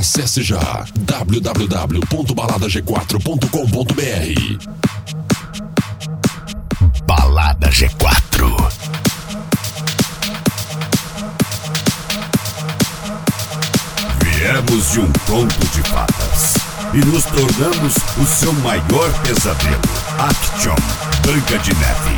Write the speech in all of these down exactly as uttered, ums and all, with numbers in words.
Acesse já w w w ponto balada g quatro ponto com ponto b r. Balada G quatro. Viemos de um conto de fadas e nos tornamos o seu maior pesadelo. Action, Branca de Neve.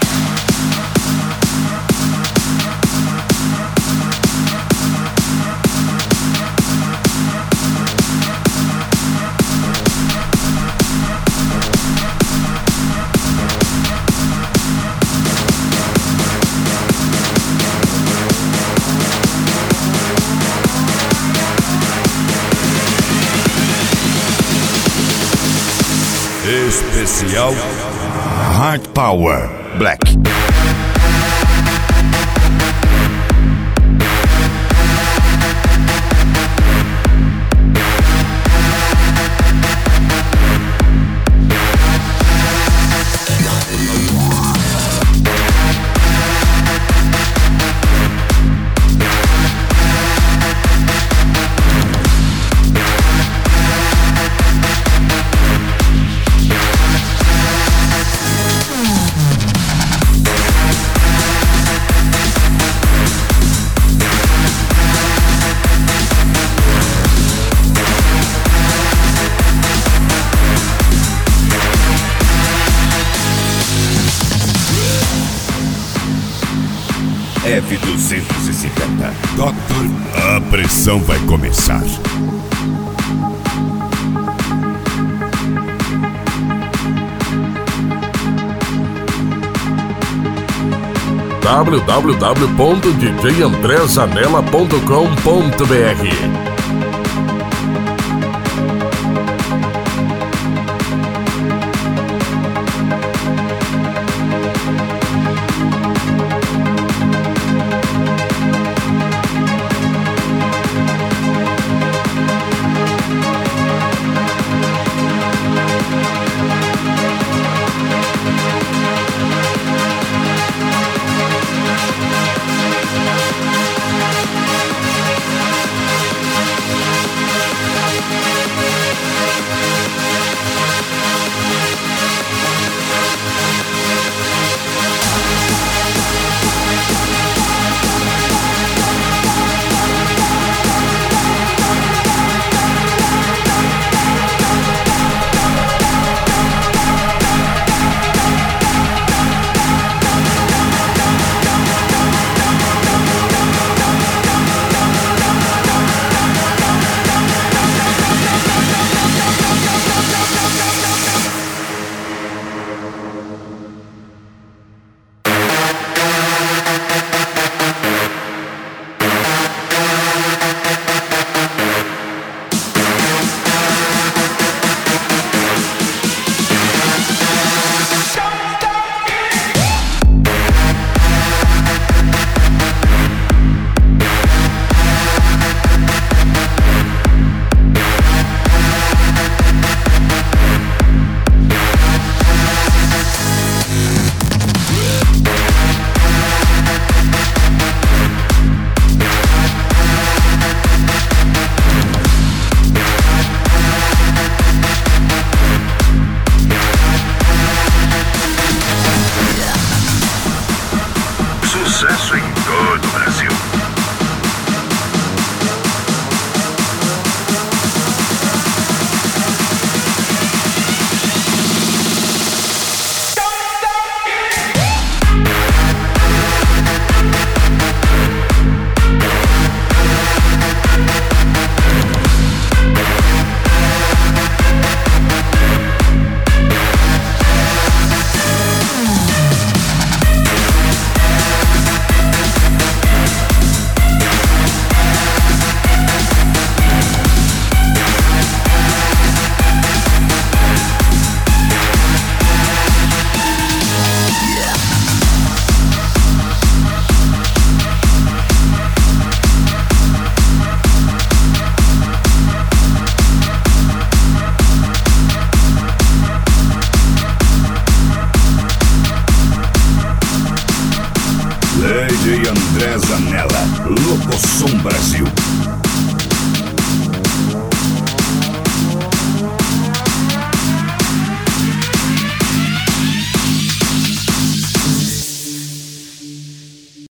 Especial Hard Power Black. F duzentos e cinquenta. Doctor, a pressão vai começar. w w w ponto d j andré zanella ponto com ponto b r. Sucesso em todo o Brasil. D J André Zanella, Locosom Brasil.